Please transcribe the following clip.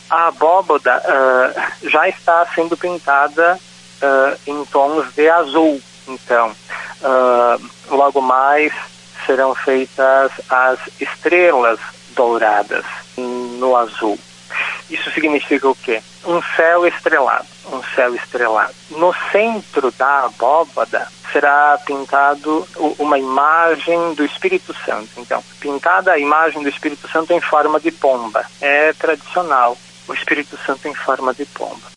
A abóbada já está sendo pintada em tons de azul. Então, logo mais serão feitas as estrelas douradas no azul. Isso significa o quê? Um céu estrelado, um céu estrelado. No centro da abóbada será pintado uma imagem do Espírito Santo. Então, pintada a imagem do Espírito Santo em forma de pomba. É tradicional o Espírito Santo em forma de pomba.